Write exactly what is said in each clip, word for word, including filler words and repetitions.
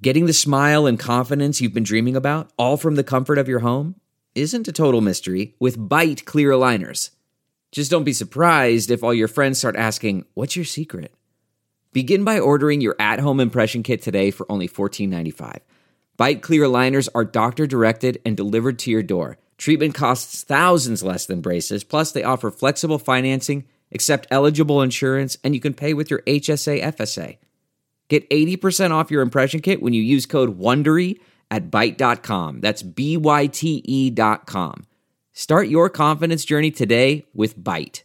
Getting the smile and confidence you've been dreaming about, all from the comfort of your home, isn't a total mystery with Byte clear aligners. Just don't be surprised if all your friends start asking, "What's your secret?" Begin by ordering your at-home impression kit today for only fourteen ninety-five. Byte clear aligners are doctor-directed and delivered to your door. Treatment costs thousands less than braces, plus they offer flexible financing, accept eligible insurance, and you can pay with your H S A F S A. Get eighty percent off your impression kit when you use code WONDERY at byte dot com. That's B Y T E dot com. Start your confidence journey today with Byte.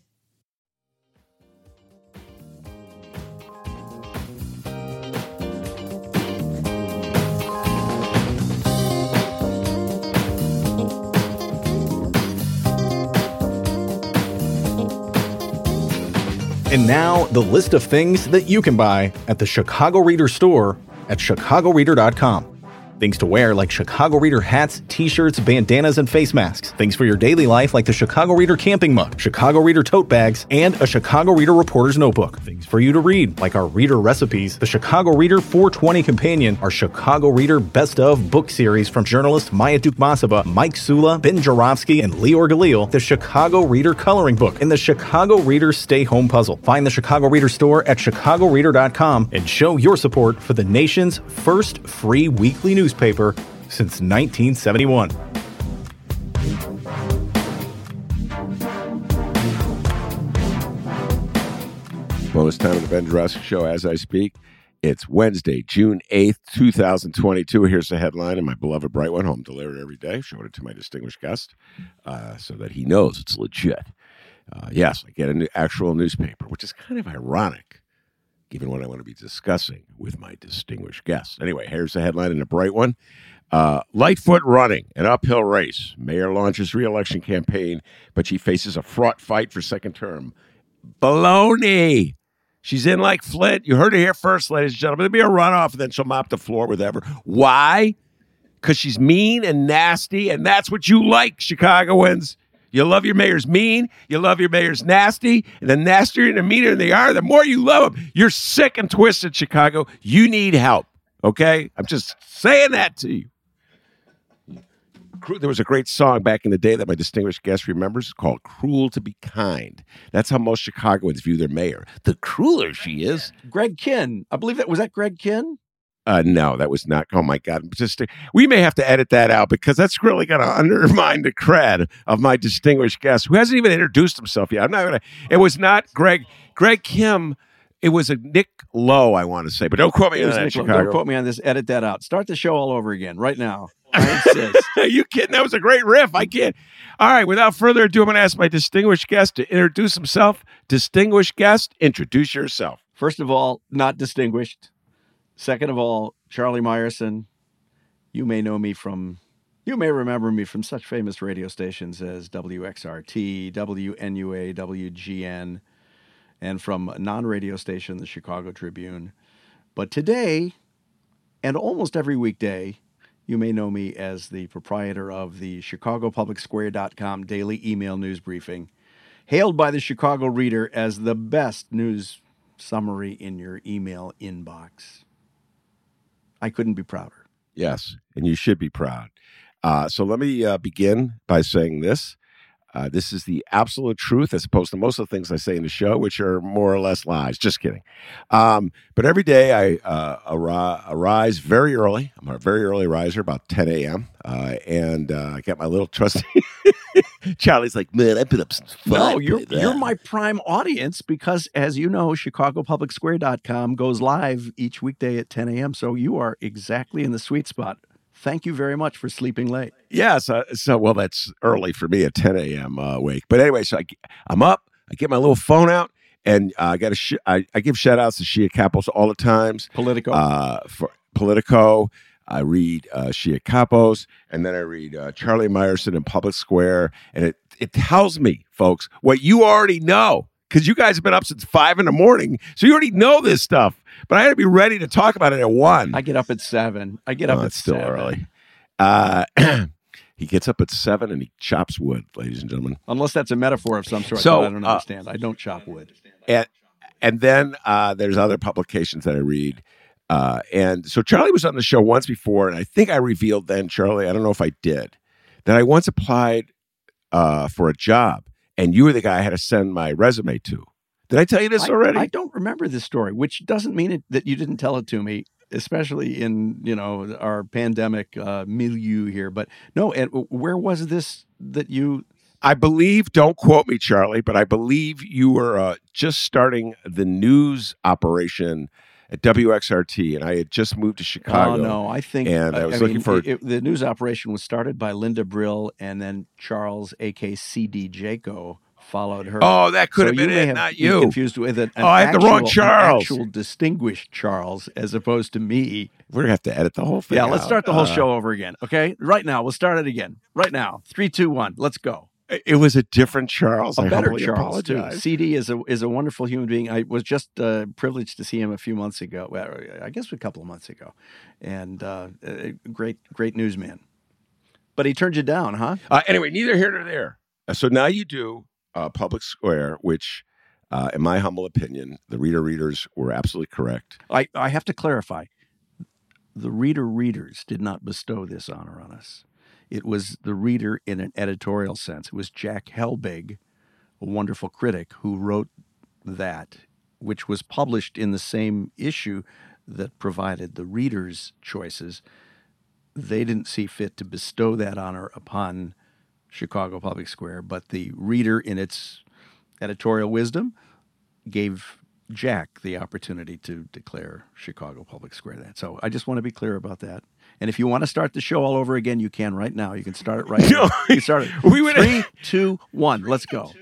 And now, the list of things that you can buy at the Chicago Reader store at chicago reader dot com. Things to wear like Chicago Reader hats, t-shirts, bandanas, and face masks. Things for your daily life like the Chicago Reader camping mug, Chicago Reader tote bags, and a Chicago Reader reporter's notebook. Things for you to read like our Reader recipes, the Chicago Reader four twenty Companion, our Chicago Reader Best of book series from journalists Maya Dukmasova, Mike Sula, Ben Jarofsky, and Lior Galil, the Chicago Reader coloring book, and the Chicago Reader Stay Home puzzle. Find the Chicago Reader store at chicago reader dot com and show your support for the nation's first free weekly newspaper. Paper since nineteen seventy-one. Well, it's time of the Ben Jarofsky Show as I speak. It's Wednesday, June eighth, twenty twenty-two. Here's the headline, and my beloved Bright One, home delivered every day. Showed it to my distinguished guest uh, so that he knows it's legit. Uh, yes, I get an actual newspaper, which is kind of ironic, given what I want to be discussing with my distinguished guests. Anyway, here's the headline in a bright one. Uh, Lightfoot running, an uphill race. Mayor launches re-election campaign, but she faces a fraught fight for second term. Baloney. She's in like Flint. You heard it here first, ladies and gentlemen. There'll be a runoff, and then she'll mop the floor with ever. Why? Because she's mean and nasty, and that's what you like, Chicagoans. You love your mayors mean, you love your mayors nasty, and the nastier and the meaner they are, the more you love them. You're sick and twisted, Chicago. You need help, okay? I'm just saying that to you. There was a great song back in the day that my distinguished guest remembers called Cruel to Be Kind. That's how most Chicagoans view their mayor. The crueler she is. Greg Kinn. I believe that, was that Greg Kinn? Uh, no, that was not. Oh, my God. Just, we may have to edit that out because that's really going to undermine the cred of my distinguished guest who hasn't even introduced himself yet. I'm not going to. It was not Greg. Greg Kim. It was a Nick Lowe, I want to say. But don't quote me on that, Chicago. Don't quote me on this. Edit that out. Start the show all over again right now. I insist. Are you kidding? That was a great riff. I can't. All right. Without further ado, I'm going to ask my distinguished guest to introduce himself. Distinguished guest, introduce yourself. First of all, not distinguished. Second of all, Charlie Meyerson, you may know me from, you may remember me from such famous radio stations as W X R T, W N U A, W G N, and from a non-radio station, the Chicago Tribune. But today, and almost every weekday, you may know me as the proprietor of the Chicago Public Square dot com daily email news briefing, hailed by the Chicago Reader as the best news summary in your email inbox. I couldn't be prouder. Yes, and you should be proud. Uh, so let me uh, begin by saying this. Uh, this is the absolute truth as opposed to most of the things I say in the show, which are more or less lies. Just kidding. Um, but every day I uh, ar- arise very early. I'm a very early riser, about ten a.m. Uh, and uh, I get my little trusty. Charlie's like, man, I've been up since five. No, you're, you're my prime audience because, as you know, Chicago Public Square dot com goes live each weekday at ten a.m. So you are exactly in the sweet spot. Thank you very much for sleeping late. Yeah, so, so well, that's early for me at ten a.m. Uh, wake. But anyway, so I, I'm up. I get my little phone out, and uh, I got a sh- I, I give shout outs to Shia Kapos all the times. Politico. Uh, for Politico. I read uh, Shia Kapos, and then I read uh, Charlie Meyerson in Public Square, and it it tells me, folks, what you already know. Because you guys have been up since five in the morning, so you already know this stuff. But I had to be ready to talk about it at one. I get up at seven. I get up oh, at it's still seven. early. Uh, he gets up at seven and he chops wood, ladies and gentlemen. Unless that's a metaphor of some sort. So, I don't uh, understand. I don't chop wood. And, and then uh, there's other publications that I read. Uh, and so Charlie was on the show once before, and I think I revealed then, Charlie, I don't know if I did, that I once applied uh, for a job, and you were the guy I had to send my resume to. Did I tell you this I, already? I don't remember this story, which doesn't mean it, that you didn't tell it to me, especially in, you know, our pandemic uh, milieu here. But no, and where was this that you... I believe, don't quote me, Charlie, but I believe you were uh, just starting the news operation at W X R T, and I had just moved to Chicago. Oh, no, I think... And I was I looking mean, for... It, it, the news operation was started by Linda Brill, and then Charles, a k a. C D Jaco, followed her. Oh, that could so have been you may it, have not been you. Confused with an, an oh, I have actual, the wrong Charles. An actual distinguished Charles, as opposed to me. We're going to have to edit the whole thing Yeah, let's out. start the whole Uh, show over again, okay? Right now, we'll start it again. Right now. Three, two, one, let's go. It was a different Charles. A I better humbly Charles, too. apologize. C D is a is a wonderful human being. I was just uh, privileged to see him a few months ago. Well, I guess a couple of months ago. And uh, a great, great newsman. But he turned you down, huh? Uh, anyway, neither here nor there. Uh, so now you do uh, Public Square, which, uh, in my humble opinion, the reader readers were absolutely correct. I, I have to clarify. The reader readers did not bestow this honor on us. It was the reader in an editorial sense. It was Jack Helbig, a wonderful critic, who wrote that, which was published in the same issue that provided the readers' choices. They didn't see fit to bestow that honor upon Chicago Public Square, but the reader, in its editorial wisdom, gave Jack the opportunity to declare Chicago Public Square that. So I just want to be clear about that. And if you want to start the show all over again, you can right now. You can start it right now. You can start it. We would- Three, two, one. Let's go.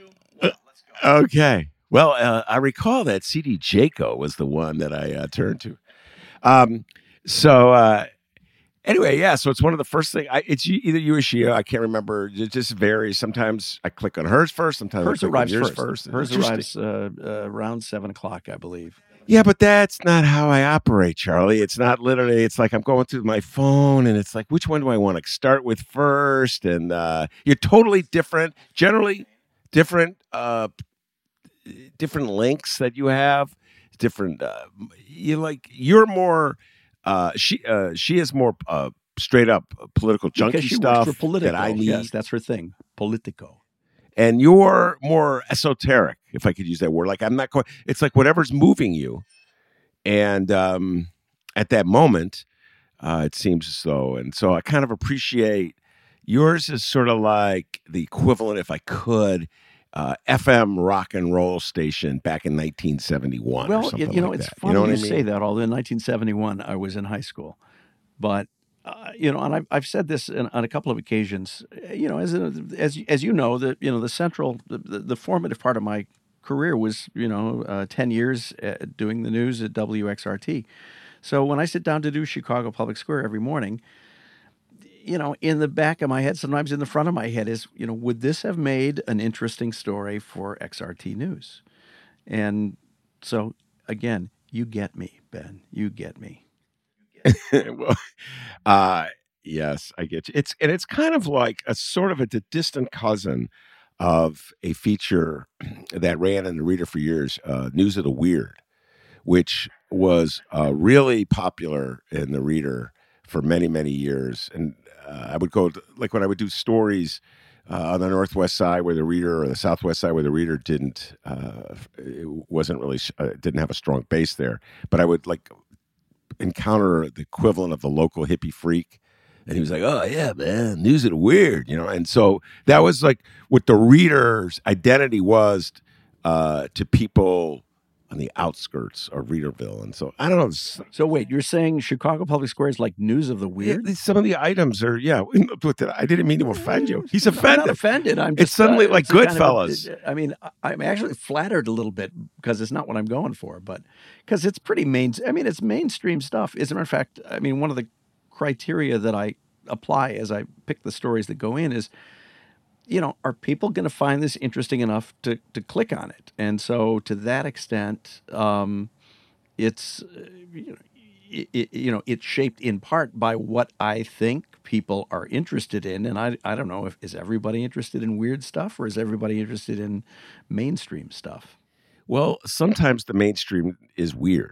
Okay. Well, uh, I recall that C D Jaco was the one that I uh, turned to. Um, so uh, anyway, yeah. So it's one of the first things. I, it's you, either you or she. I can't remember. It just varies. Sometimes I click on hers first. Sometimes Hers I click arrives on yours first. first. Hers Interesting. arrives uh, uh, around seven o'clock, I believe. Yeah, but that's not how I operate, Charlie. It's not literally, it's like I'm going through my phone and it's like, which one do I want to start with first? And uh, you're totally different, generally different, uh, different links that you have, different, uh, you like, you're more, uh, she, uh, she is more uh, straight up political junkie Because she stuff works for Politico. that I need. Yes, that's her thing. Politico. And you're more esoteric, if I could use that word. Like I'm not quite, it's like whatever's moving you. And um, at that moment, uh, it seems as though, and so I kind of appreciate yours is sort of like the equivalent, if I could, uh, F M rock and roll station back in nineteen seventy-one. Well, or something you know, like it's that. funny You know you, what I mean? say that, although in nineteen seventy-one I was in high school. But, uh, you know, and I've, I've said this in, on a couple of occasions, you know, as as as you know, the, you know, the central, the, the, the formative part of my career was, you know, uh, ten years uh, doing the news at W X R T. So when I sit down to do Chicago Public Square every morning, you know, in the back of my head, sometimes in the front of my head is, you know, would this have made an interesting story for X R T News? And so, again, you get me, Ben. You get me. well, uh, yes, I get you. It's and it's kind of like a sort of a d- distant cousin of a feature that ran in the Reader for years, uh, News of the Weird, which was uh, really popular in the Reader for many, many years. And uh, I would go to, like when I would do stories uh, on the Northwest side where the Reader, or the Southwest side where the Reader didn't, uh, it wasn't really, uh, didn't have a strong base there. But I would like encounter the equivalent of the local hippie freak. And he was like, oh, yeah, man, News of the Weird, you know? And so that was like what the Reader's identity was uh, to people on the outskirts of Readerville. And so, I don't know. So wait, you're saying Chicago Public Square is like News of the Weird? Yeah, some of the items are, yeah. I didn't mean to offend you. He's I'm offended. not offended. I'm It's just, suddenly uh, like it's a kind of a- Goodfellas. I mean, I- I'm actually flattered a little bit because it's not what I'm going for, but because it's pretty main. I mean, it's mainstream stuff. As a matter of fact, I mean, one of the criteria that I apply as I pick the stories that go in is, you know, are people going to find this interesting enough to to click on it? And so, to that extent, um, it's uh, you know, it, it, you know, it's shaped in part by what I think people are interested in. And I I don't know if is everybody interested in weird stuff or is everybody interested in mainstream stuff? Well, sometimes the mainstream is weird.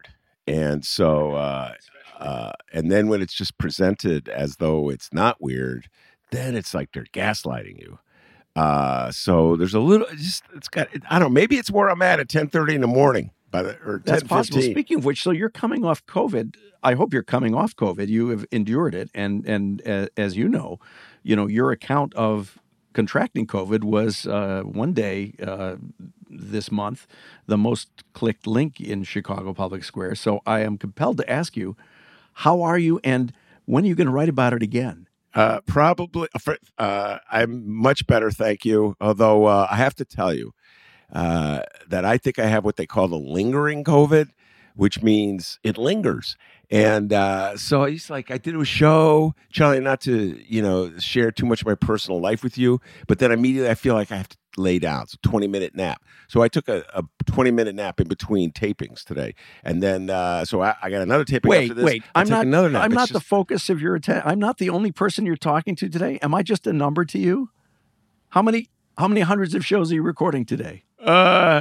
And so, uh, uh, and then when it's just presented as though it's not weird, then it's like they're gaslighting you. Uh, so there's a little, it's just, it's got, I don't know, maybe it's where I'm at at ten thirty in the morning by the, or That's ten possible. fifteen. Speaking of which, so you're coming off COVID. I hope you're coming off COVID. You have endured it. And, and uh, as you know, you know, your account of contracting COVID was uh, one day uh, this month, the most clicked link in Chicago Public Square. So I am compelled to ask you, how are you and when are you going to write about it again? Uh, probably, uh, I'm much better, thank you. Although uh, I have to tell you uh, that I think I have what they call the lingering COVID, which means it lingers. And uh, so it's like I did a show, Charlie, not to, you know, share too much of my personal life with you, but then immediately I feel like I have to lay down. It's a twenty minute nap. So I took a, a twenty minute nap in between tapings today. And then, uh, so I, I got another taping Wait, after this. wait, I'll I'm take not, another nap. I'm It's not just- the focus of your attention. I'm not the only person you're talking to today. Am I just a number to you? How many, how many hundreds of shows are you recording today? Uh,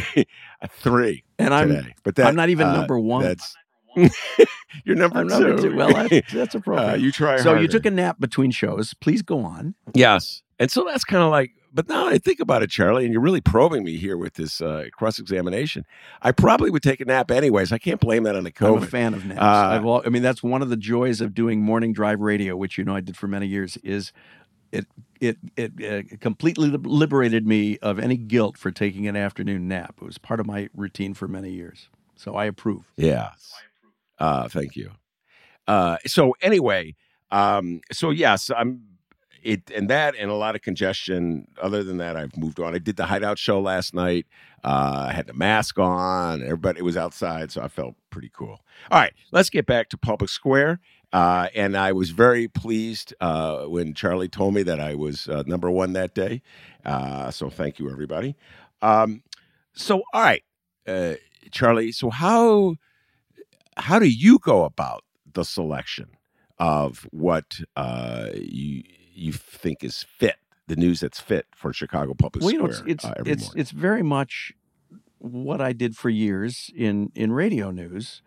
three And I'm, today. But that, I'm not even uh, number one. That's you're number I'm two. number two. Well, that's, that's appropriate. Uh, you try So you harder. took a nap between shows. Please go on. Yes. And so that's kind of like, but now I think about it, Charlie, and you're really probing me here with this uh, cross-examination. I probably would take a nap anyways. I can't blame that on the COVID. I'm a fan of naps. Uh, I've all, I mean, that's one of the joys of doing morning drive radio, which you know I did for many years. Is it it it uh, completely liberated me of any guilt for taking an afternoon nap. It was part of my routine for many years. So I approve. Yeah. Uh, thank you. Uh, so anyway, um, so yes, I'm it and that and a lot of congestion. Other than that, I've moved on. I did the Hideout show last night. Uh, I had the mask on. Everybody, it was outside, so I felt pretty cool. All right, let's get back to Public Square. Uh, and I was very pleased uh, when Charlie told me that I was uh, number one that day. Uh, so thank you, everybody. Um, so, all right, uh, Charlie. So how how do you go about the selection of what uh, you you think is fit, the news that's fit for Chicago Public Well, you know, Square? it's it's uh, every it's, morning? it's very much what I did for years in in radio news.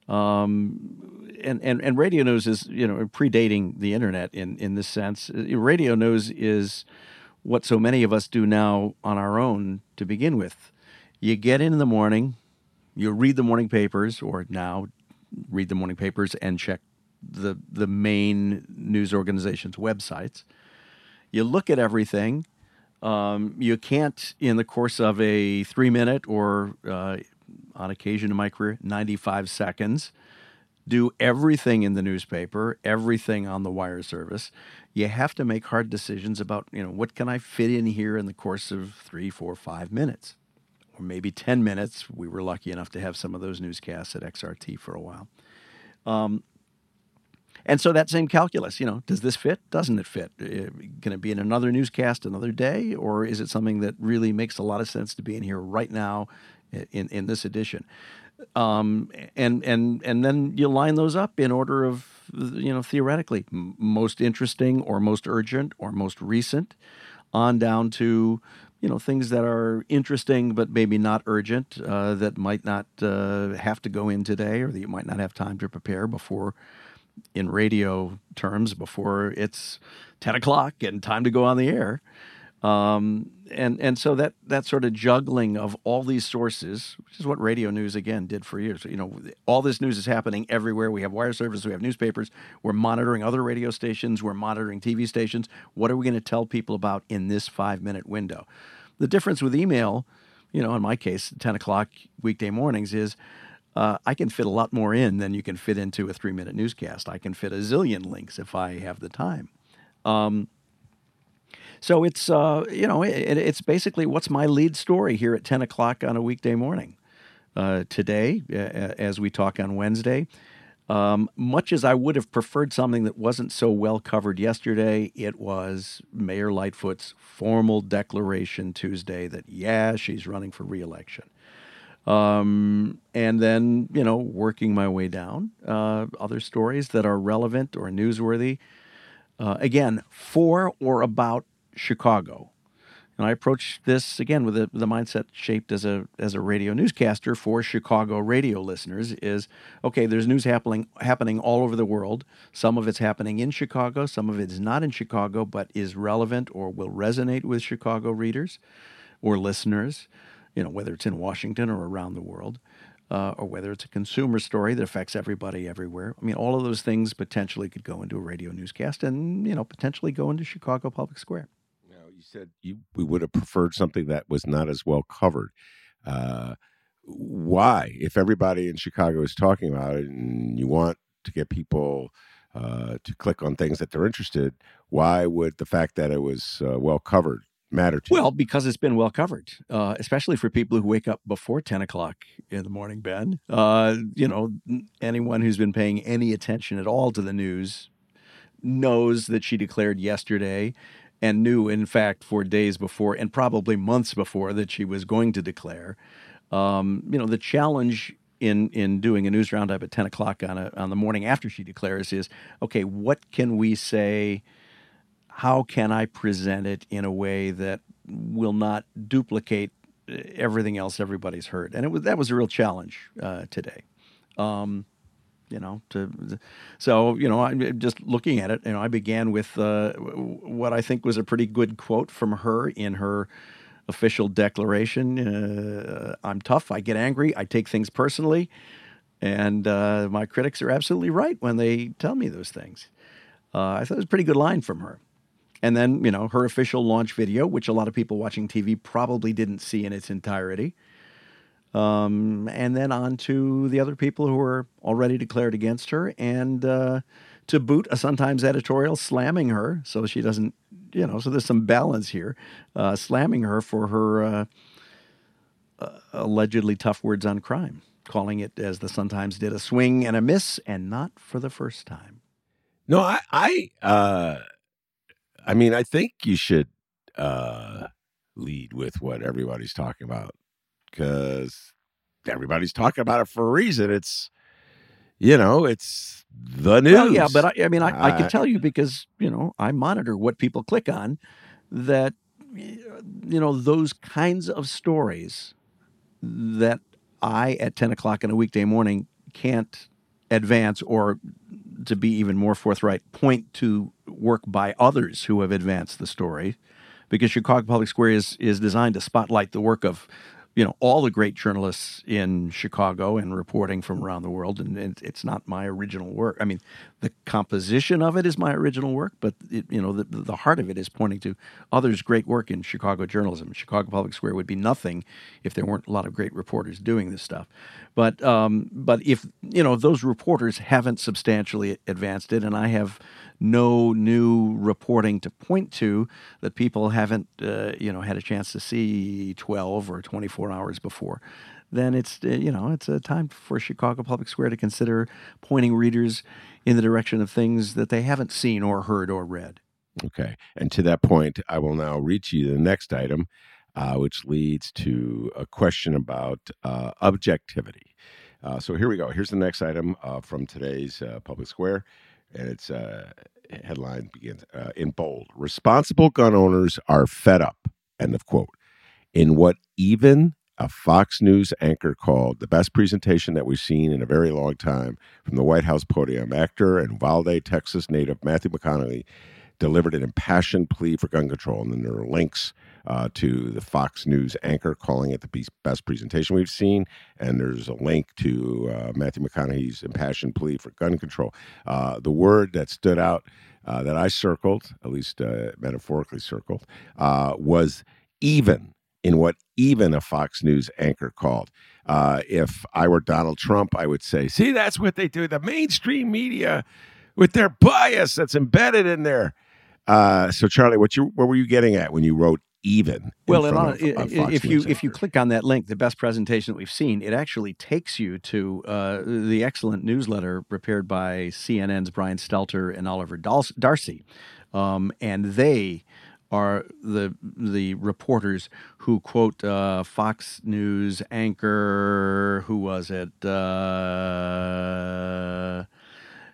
Um, and, and, and radio news is, you know, predating the internet in, in this sense. Radio news is what so many of us do now on our own to begin with. You get in in the morning, you read the morning papers, or now read the morning papers and check the, the main news organizations' websites. You look at everything. Um, you can't, in the course of a three-minute or uh, on occasion in my career, ninety-five seconds, do everything in the newspaper, everything on the wire service. You have to make hard decisions about, you know, what can I fit in here in the course of three, four, five minutes, or maybe ten minutes. We were lucky enough to have some of those newscasts at X R T for a while. Um, and so that same calculus, you know, does this fit? Doesn't it fit? Uh, Can it be in another newscast another day, or is it something that really makes a lot of sense to be in here right now? In, in this edition, um, and and and then you line those up in order of, you know, theoretically m- most interesting or most urgent or most recent, on down to, you know, things that are interesting but maybe not urgent, uh, that might not uh, have to go in today, or that you might not have time to prepare before, in radio terms, before it's ten o'clock and time to go on the air. Um, and, and so that, that sort of juggling of all these sources, which is what radio news, again, did for years. You know, all this news is happening everywhere. We have wire service, we have newspapers, we're monitoring other radio stations, we're monitoring T V stations. What are we going to tell people about in this five-minute window? The difference with email, you know, in my case, ten o'clock weekday mornings is uh, I can fit a lot more in than you can fit into a three-minute newscast. I can fit a zillion links if I have the time. Um, So it's, uh, you know, it, it's basically what's my lead story here at ten o'clock on a weekday morning. Uh, today, uh, as we talk on Wednesday, um, much as I would have preferred something that wasn't so well covered yesterday, it was Mayor Lightfoot's formal declaration Tuesday that, yeah, she's running for re-election. Um, and then, you know, working my way down, uh, other stories that are relevant or newsworthy. Uh, again, for or about Chicago. And I approach this again with the, the mindset shaped as a as a radio newscaster for Chicago radio listeners. Is okay. There's news happening happening all over the world. Some of it's happening in Chicago. Some of it's not in Chicago, but is relevant or will resonate with Chicago readers or listeners. You know, whether it's in Washington or around the world, uh, or whether it's a consumer story that affects everybody everywhere. I mean, all of those things potentially could go into a radio newscast, and you know, potentially go into Chicago Public Square. You said you we would have preferred something that was not as well covered. Uh, why? If everybody in Chicago is talking about it and you want to get people uh, to click on things that they're interested, why would the fact that it was uh, well covered matter to you? Well, because it's been well covered, uh, especially for people who wake up before ten o'clock in the morning, Ben. Uh, you know, anyone who's been paying any attention at all to the news knows that she declared yesterday and knew, in fact, for days before and probably months before that she was going to declare. Um, you know, the challenge in in doing a news roundup at ten o'clock on a, on the morning after she declares is, okay, what can we say? How can I present it in a way that will not duplicate everything else everybody's heard? And it was that was a real challenge uh, today. Um, You know, to so you know, I'm just looking at it. You know, I began with uh, what I think was a pretty good quote from her in her official declaration. Uh, I'm tough. I get angry. I take things personally, and uh, my critics are absolutely right when they tell me those things. Uh, I thought it was a pretty good line from her. And then, you know, her official launch video, which a lot of people watching T V probably didn't see in its entirety. Um, and then on to the other people who were already declared against her, and uh, to boot, a Sun-Times editorial slamming her, so she doesn't, you know, so there's some balance here, uh, slamming her for her uh, uh, allegedly tough words on crime, calling it, as the Sun-Times did, a swing and a miss, and not for the first time. No, I, I, uh, I mean, I think you should uh, lead with what everybody's talking about, because everybody's talking about it for a reason. It's, you know, it's the news. Well, yeah, but I, I mean, I, I can tell you because, you know, I monitor what people click on, that, you know, those kinds of stories that I, at ten o'clock on a weekday morning, can't advance, or to be even more forthright, point to work by others who have advanced the story, because Chicago Public Square is, is designed to spotlight the work of, you know, all the great journalists in Chicago and reporting from around the world. And, and it's not my original work. I mean, the composition of it is my original work, but, it, you know, the, the heart of it is pointing to others' great work in Chicago journalism. Chicago Public Square would be nothing if there weren't a lot of great reporters doing this stuff. But, um, but if, you know, those reporters haven't substantially advanced it, and I have no new reporting to point to that people haven't, uh, you know, had a chance to see twelve or twenty-four hours before, then it's, uh, you know, it's a time for Chicago Public Square to consider pointing readers in the direction of things that they haven't seen or heard or read. Okay. And to that point, I will now read to you the next item, uh, which leads to a question about uh, objectivity. Uh, so here we go. Here's the next item uh, from today's uh, Public Square. And its uh, headline begins uh, in bold. Responsible gun owners are fed up, end of quote. In what even a Fox News anchor called the best presentation that we've seen in a very long time from the White House podium, actor and Uvalde, Texas native Matthew McConaughey delivered an impassioned plea for gun control. And then there are links uh, to the Fox News anchor calling it the best presentation we've seen. And there's a link to uh, Matthew McConaughey's impassioned plea for gun control. Uh, the word that stood out uh, that I circled, at least uh, metaphorically circled, uh, was even, in what even a Fox News anchor called. Uh, if I were Donald Trump, I would say, see, that's what they do. The mainstream media with their bias that's embedded in there. Uh, so, Charlie, what you what were you getting at when you wrote even? Well, and on, of, of if you if you click on that link, the best presentation that we've seen, it actually takes you to uh, the excellent newsletter prepared by C N N's Brian Stelter and Oliver Darcy, um, and they are the the reporters who quote uh, Fox News anchor, who was it, uh,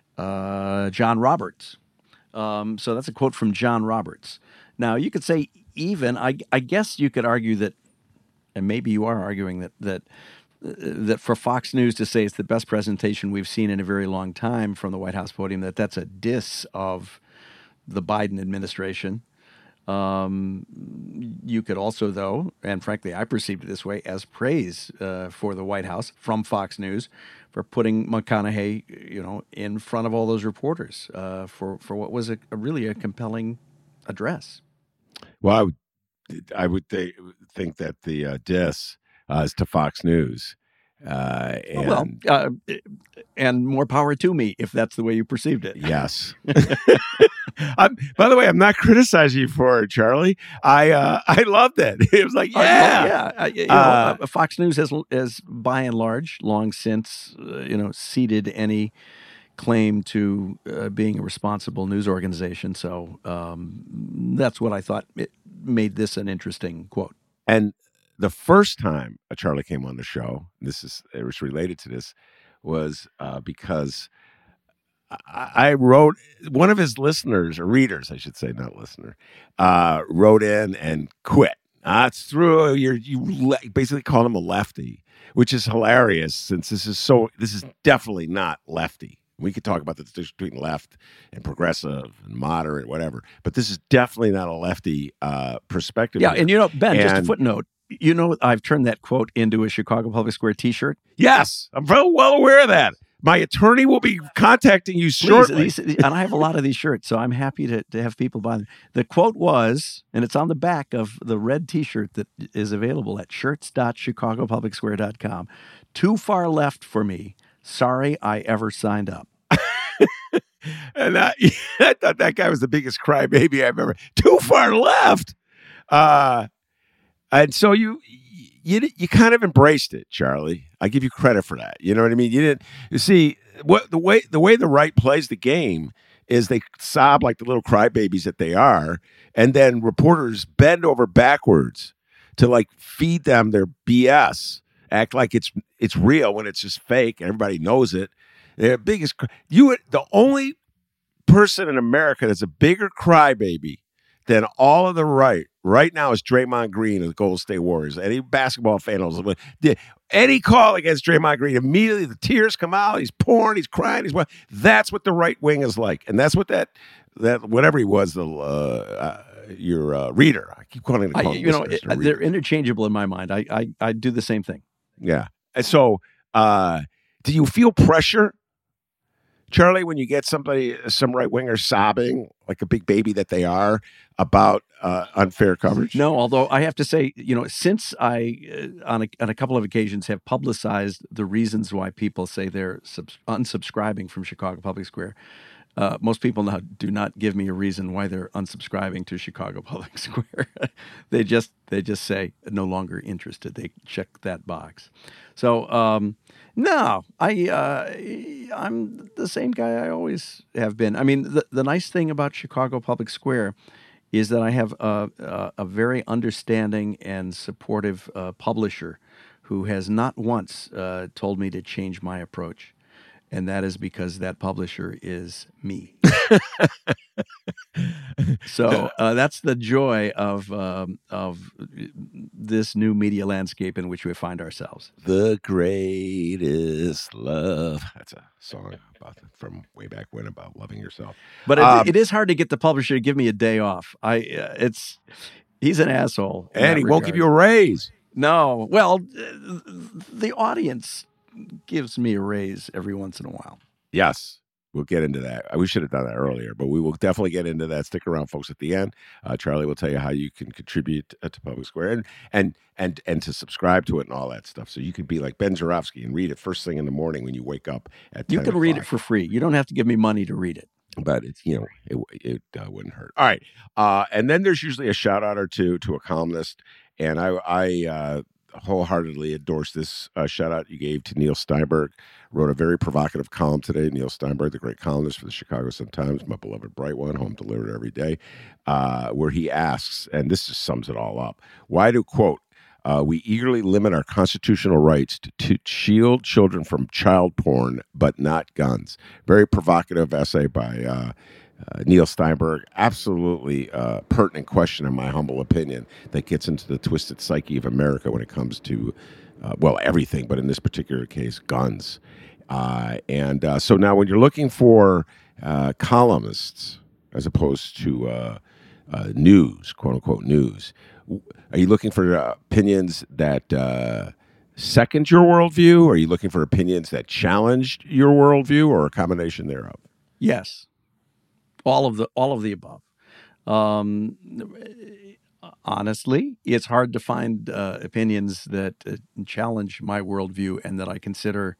uh, John Roberts. Um, so that's a quote from John Roberts. Now, you could say even I, I guess you could argue that, and maybe you are arguing that that uh, that for Fox News to say it's the best presentation we've seen in a very long time from the White House podium, that that's a diss of the Biden administration. Um, you could also, though, and frankly, I perceived it this way, as praise uh, for the White House from Fox News for putting McConaughey, you know, in front of all those reporters uh, for for what was a, a really a compelling address. Well, I would, I would th- think that the uh, diss uh, is to Fox News. Uh, and well, uh, and more power to me if that's the way you perceived it. Yes. I'm, by the way, I'm not criticizing you for it, Charlie. I uh, I loved it. It was like, yeah, uh, yeah. Uh, you know, uh, uh, Fox News has, has by and large, long since, uh, you know, ceded any claim to uh, being a responsible news organization. So um, that's what I thought it made this an interesting quote. And the first time Charlie came on the show, this is it was related to this, was uh, because I, I wrote one of his listeners or readers, I should say, not listener, uh, wrote in and quit. Uh, it's through you're, you le- basically called him a lefty, which is hilarious since this is so. This is definitely not lefty. We could talk about the distinction between left and progressive and moderate, whatever, but this is definitely not a lefty uh, perspective. Yeah, here. and you know, Ben, and, just a footnote. You know, I've turned that quote into a Chicago Public Square T-shirt. Yes, I'm very well aware of that. My attorney will be contacting you shortly. Please, these, and I have a lot of these shirts, so I'm happy to, to have people buy them. The quote was, and it's on the back of the red T-shirt that is available at shirts dot chicago public square dot com. Too far left for me. Sorry I ever signed up. And I, I thought that guy was the biggest crybaby I've ever. Too far left. Uh, and so you, you, you kind of embraced it, Charlie. I give you credit for that. You know what I mean? You didn't. You see what the way the way the right plays the game is they sob like the little crybabies that they are, and then reporters bend over backwards to like feed them their B S, act like it's it's real when it's just fake, and everybody knows it. The biggest you the only person in America that's a bigger crybaby than all of the right right now is Draymond Green of the Golden State Warriors. Any basketball fan knows any call against Draymond Green, immediately the tears come out. He's pouring, he's crying, he's that's what the right wing is like, and that's what that that whatever he was the uh, uh, your uh, reader. I keep calling it. I, you know, it, they're interchangeable in my mind. I, I I do the same thing. Yeah. And so, uh, do you feel pressure, Charlie, when you get somebody, some right winger sobbing like a big baby that they are about uh, unfair coverage? No, although I have to say, you know, since I, uh, on, a, on a couple of occasions, have publicized the reasons why people say they're subs- unsubscribing from Chicago Public Square, uh, most people now do not give me a reason why they're unsubscribing to Chicago Public Square. they just they just say no longer interested. They check that box. So um, no, I uh, I'm the same guy I always have been. I mean, the the nice thing about Chicago Public Square is that I have a, a, a very understanding and supportive uh, publisher who has not once uh, told me to change my approach. And that is because that publisher is me. So uh, that's the joy of um, of this new media landscape in which we find ourselves. The greatest love. That's a song about from way back when about loving yourself. But it, um, it is hard to get the publisher to give me a day off. I uh, it's he's an asshole, and he regard. won't give you a raise. No, well, the audience gives me a raise every once in a while. Yes, we'll get into that. We should have done that earlier, but we will definitely get into that. Stick around, folks, at the end. Uh, Charlie will tell you how you can contribute uh, to Public Square and, and and and to subscribe to it and all that stuff. So you can be like Ben Joravsky and read it first thing in the morning when you wake up at ten You can read it for free. You don't have to give me money to read it. But it's, you know, it, it uh, wouldn't hurt. All right. Uh, and then there's usually a shout out or two to a columnist. And I, I uh, wholeheartedly endorse this uh, shout out you gave to Neil Steinberg. Wrote a very provocative column today. Neil Steinberg, the great columnist for the Chicago Sun-Times, my beloved bright one, home delivered every day, uh, where he asks, and this just sums it all up, why do, quote, Uh, we eagerly limit our constitutional rights to, to shield children from child porn, but not guns. Very provocative essay by uh, uh, Neil Steinberg. Absolutely uh, pertinent question, in my humble opinion, that gets into the twisted psyche of America when it comes to, uh, well, everything, but in this particular case, guns. Uh, and uh, so now when you're looking for uh, columnists as opposed to uh, uh, news, quote unquote news, are you looking for uh, opinions that uh, second your worldview? Or are you looking for opinions that challenged your worldview, or a combination thereof? Yes, all of the all of the above. Um, honestly, it's hard to find uh, opinions that uh, challenge my worldview and that I consider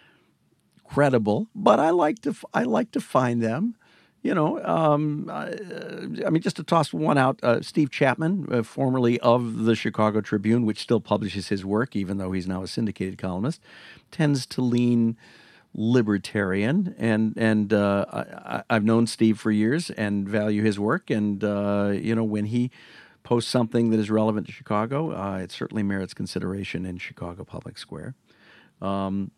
credible. But I like to I like to find them. You know, um, I, I mean, just to toss one out, uh, Steve Chapman, uh, formerly of the Chicago Tribune, which still publishes his work, even though he's now a syndicated columnist, tends to lean libertarian. And and uh, I, I've known Steve for years and value his work. And, uh, you know, when he posts something that is relevant to Chicago, uh, it certainly merits consideration in Chicago Public Square. Um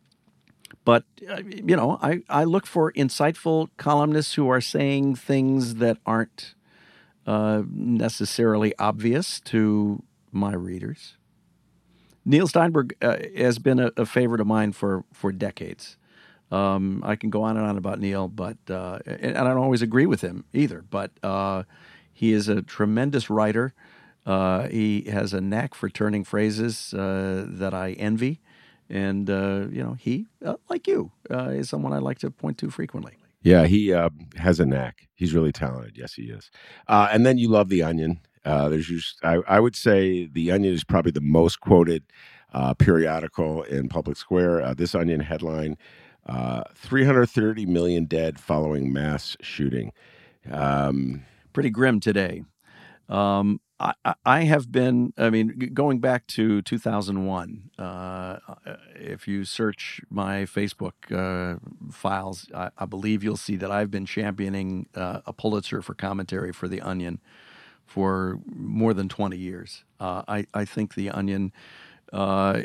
But, uh, you know, I, I look for insightful columnists who are saying things that aren't uh, necessarily obvious to my readers. Neil Steinberg uh, has been a, a favorite of mine for, for decades. Um, I can go on and on about Neil, but uh, and I don't always agree with him either. But uh, he is a tremendous writer. Uh, he has a knack for turning phrases uh, that I envy. And, uh, you know, he, uh, like you, uh, is someone I like to point to frequently. Yeah, he uh, has a knack. He's really talented. Yes, he is. Uh, and then you love The Onion. Uh, there's just, I, I would say The Onion is probably the most quoted uh, periodical in Public Square. Uh, this Onion headline, uh, three hundred thirty million dead following mass shooting. Um, Pretty grim today. Um, I, I have been, I mean, going back to two thousand one, uh, if you search my Facebook uh, files, I, I believe you'll see that I've been championing uh, a Pulitzer for commentary for The Onion for more than twenty years. Uh, I, I think The Onion uh,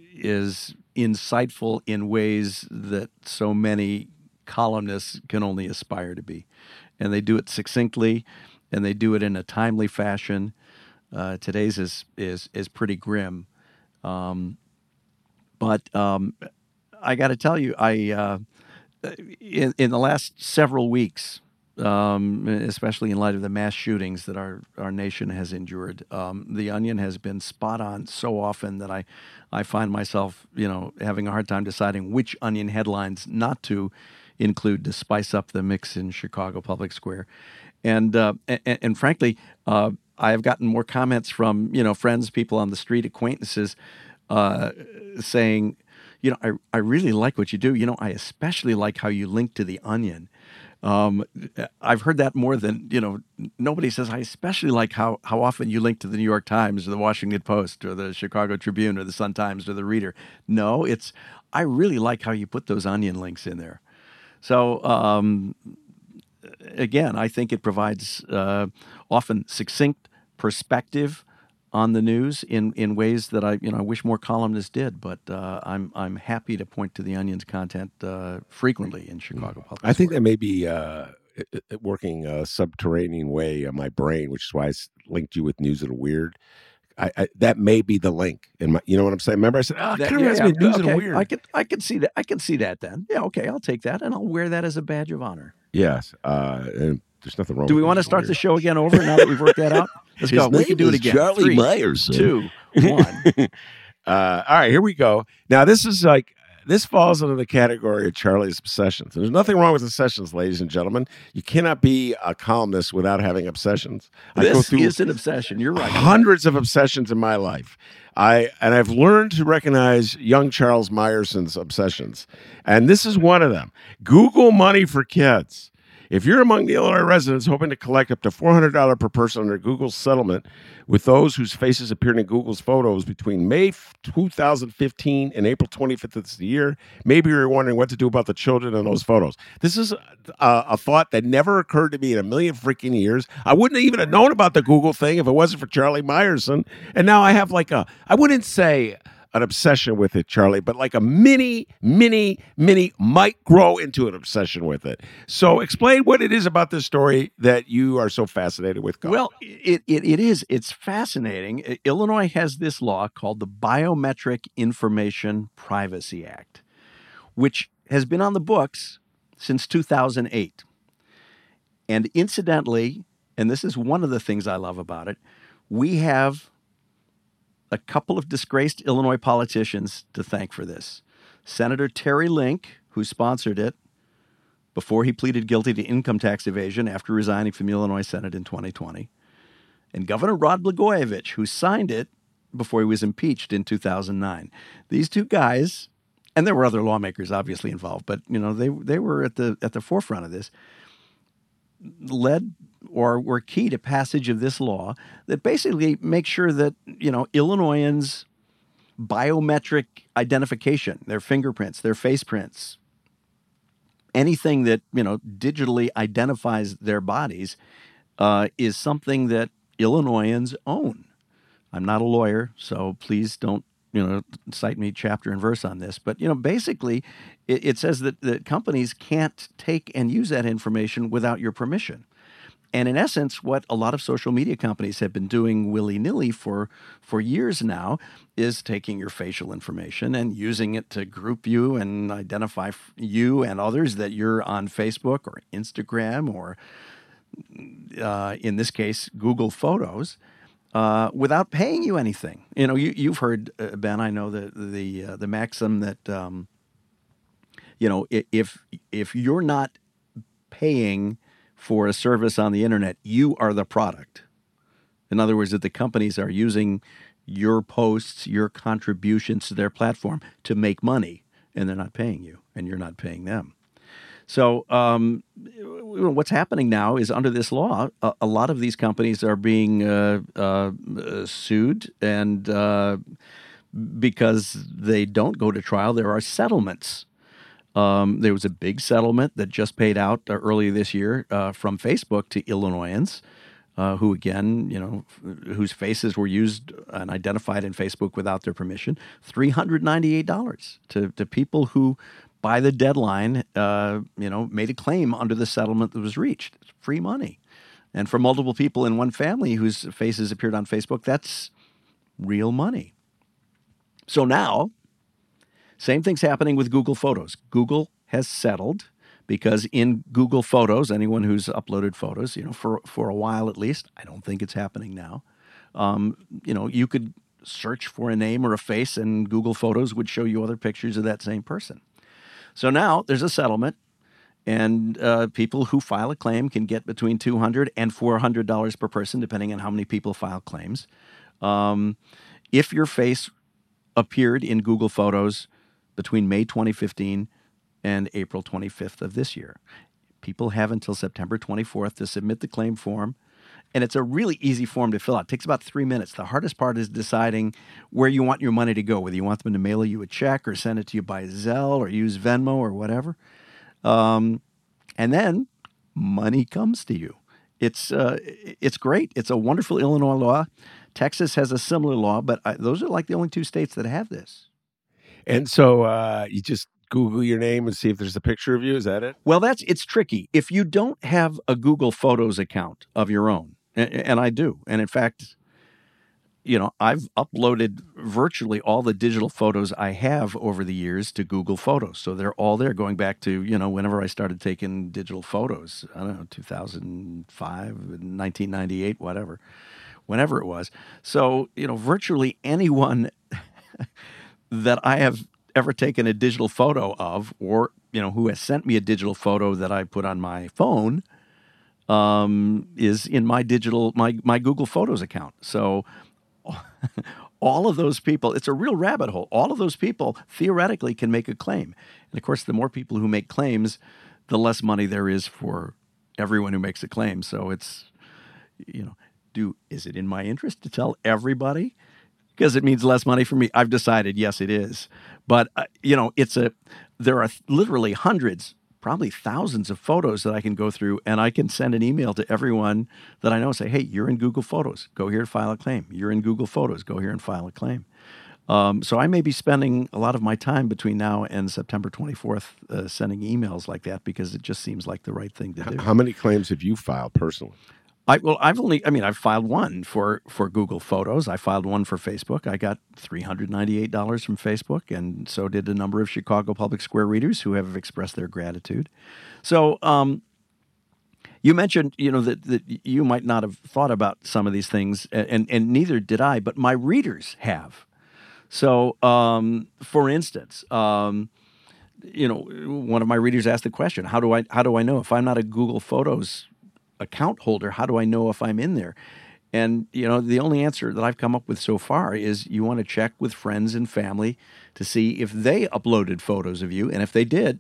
is insightful in ways that so many columnists can only aspire to be. And they do it succinctly, and they do it in a timely fashion. Uh, today's is is is pretty grim, um, but um, I got to tell you, I uh, in in the last several weeks, um, especially in light of the mass shootings that our, our nation has endured, um, The Onion has been spot on so often that I I find myself, you know, having a hard time deciding which Onion headlines not to include to spice up the mix in Chicago Public Square, and uh, and, and frankly. Uh, I have gotten more comments from, you know, friends, people on the street, acquaintances, uh, saying, you know, I, I really like what you do. You know, I especially like how you link to The Onion. Um, I've heard that more than, you know, nobody says, I especially like how, how often you link to the New York Times or the Washington Post or the Chicago Tribune or the Sun-Times or the Reader. No, it's, I really like how you put those Onion links in there. So, um, again, I think it provides uh, often succinct perspective on the news in, in ways that I you know I wish more columnists did. But uh, I'm I'm happy to point to The Onion's content uh, frequently in Chicago Public Square. I think that may be uh, working a subterranean way on my brain, which is why I linked you with News of the Weird. I, I, that may be the link in my, you know what I'm saying? Remember I said, oh, it kind of reminds me of News okay. of the Weird. I could, I could see that. I can see that then. Yeah. Okay. I'll take that and I'll wear that as a badge of honor. Yes. Uh, and there's nothing wrong do with we want to start weird. the show again over now that we've worked that out? Let's His go. We can do it again. Charlie Three, Meyerson. Two, one. uh, all right, here we go. Now this is like, this falls under the category of Charlie's obsessions. There's nothing wrong with obsessions, ladies and gentlemen. You cannot be a columnist without having obsessions. I This go through is an obsession. You're right. hundreds of obsessions in my life. I and I've learned to recognize young Charles Meyerson's obsessions. And this is one of them. Google money for kids. If you're among the Illinois residents hoping to collect up to four hundred dollars per person under Google's settlement with those whose faces appeared in Google's photos between May two thousand fifteen and April twenty-fifth of this year, maybe you're wondering what to do about the children in those photos. This is a, a thought that never occurred to me in a million freaking years. I wouldn't even have known about the Google thing if it wasn't for Charlie Meyerson. And now I have like a, I wouldn't say an obsession with it, Charlie, but like a mini, mini, mini might grow into an obsession with it. So explain what it is about this story that you are so fascinated with. Well, it, it, it is. It's fascinating. Illinois has this law called the Biometric Information Privacy Act, which has been on the books since two thousand eight. And incidentally, and this is one of the things I love about it, we have a couple of disgraced Illinois politicians to thank for this. Senator Terry Link, who sponsored it before he pleaded guilty to income tax evasion after resigning from the Illinois Senate in twenty twenty, and Governor Rod Blagojevich, who signed it before he was impeached in two thousand nine. These two guys, and there were other lawmakers obviously involved, but you know they they were at the at the forefront of this, led or were key to passage of this law that basically makes sure that, you know, Illinoisans' biometric identification, their fingerprints, their face prints, anything that, you know, digitally identifies their bodies uh, is something that Illinoisans own. I'm not a lawyer, so please don't, you know, cite me chapter and verse on this. But, you know, basically it, it says that, that companies can't take and use that information without your permission. And in essence, what a lot of social media companies have been doing willy-nilly for, for years now is taking your facial information and using it to group you and identify you and others that you're on Facebook or Instagram or, uh, in this case, Google Photos, uh, without paying you anything. You know, you, you've heard, uh, Ben, I know the the uh, the maxim that, um, you know, if if you're not paying for a service on the internet, you are the product. In other words, that the companies are using your posts, your contributions to their platform to make money, and they're not paying you, and you're not paying them. So um, what's happening now is under this law, a, a lot of these companies are being uh, uh, sued, and uh, because they don't go to trial, there are settlements. Um, there was a big settlement that just paid out uh, earlier this year uh, from Facebook to Illinoisans, uh, who again, you know, f- whose faces were used and identified in Facebook without their permission. three hundred ninety-eight dollars to to people who, by the deadline, uh, you know, made a claim under the settlement that was reached. It's free money, and for multiple people in one family whose faces appeared on Facebook, that's real money. So now, same thing's happening with Google Photos. Google has settled because in Google Photos, anyone who's uploaded photos, you know, for, for a while at least, I don't think it's happening now, um, you know, you could search for a name or a face and Google Photos would show you other pictures of that same person. So now there's a settlement, and uh, people who file a claim can get between two hundred dollars and four hundred dollars per person, depending on how many people file claims. Um, if your face appeared in Google Photos between May twenty fifteen and April twenty-fifth of this year. People have until September twenty-fourth to submit the claim form, and it's a really easy form to fill out. It takes about three minutes. The hardest part is deciding where you want your money to go, whether you want them to mail you a check or send it to you by Zelle or use Venmo or whatever. Um, and then money comes to you. It's uh, it's great. It's a wonderful Illinois law. Texas has a similar law, but I, those are like the only two states that have this. And so uh, you just Google your name and see if there's a picture of you. Is that it? Well, that's it's tricky. If you don't have a Google Photos account of your own, and, and I do, and in fact, you know, I've uploaded virtually all the digital photos I have over the years to Google Photos. So they're all there going back to, you know, whenever I started taking digital photos, I don't know, two thousand five, nineteen ninety-eight, whatever, whenever it was. So, you know, virtually anyone that I have ever taken a digital photo of, or, you know, who has sent me a digital photo that I put on my phone, um, is in my digital, my, my Google Photos account. So all of those people, it's a real rabbit hole. All of those people theoretically can make a claim. And of course, the more people who make claims, the less money there is for everyone who makes a claim. So it's, you know, do is it in my interest to tell everybody? Because it means less money for me. I've decided, yes, it is. But, uh, you know, it's a, there are literally hundreds, probably thousands of photos that I can go through, and I can send an email to everyone that I know and say, hey, you're in Google Photos. Go here to file a claim. You're in Google Photos. Go here and file a claim. Um, so I may be spending a lot of my time between now and September twenty-fourth uh, sending emails like that because it just seems like the right thing to do. How many claims have you filed personally? I, well, I've only, I mean, I've filed one for, for Google Photos. I filed one for Facebook. I got three hundred ninety-eight dollars from Facebook, and so did a number of Chicago Public Square readers who have expressed their gratitude. So um, you mentioned, you know, that, that you might not have thought about some of these things, and, and neither did I, but my readers have. So, um, for instance, um, you know, one of my readers asked the question, how do I, how do I know if I'm not a Google Photos account holder, how do I know if I'm in there? And, you know, the only answer that I've come up with so far is you want to check with friends and family to see if they uploaded photos of you. And if they did,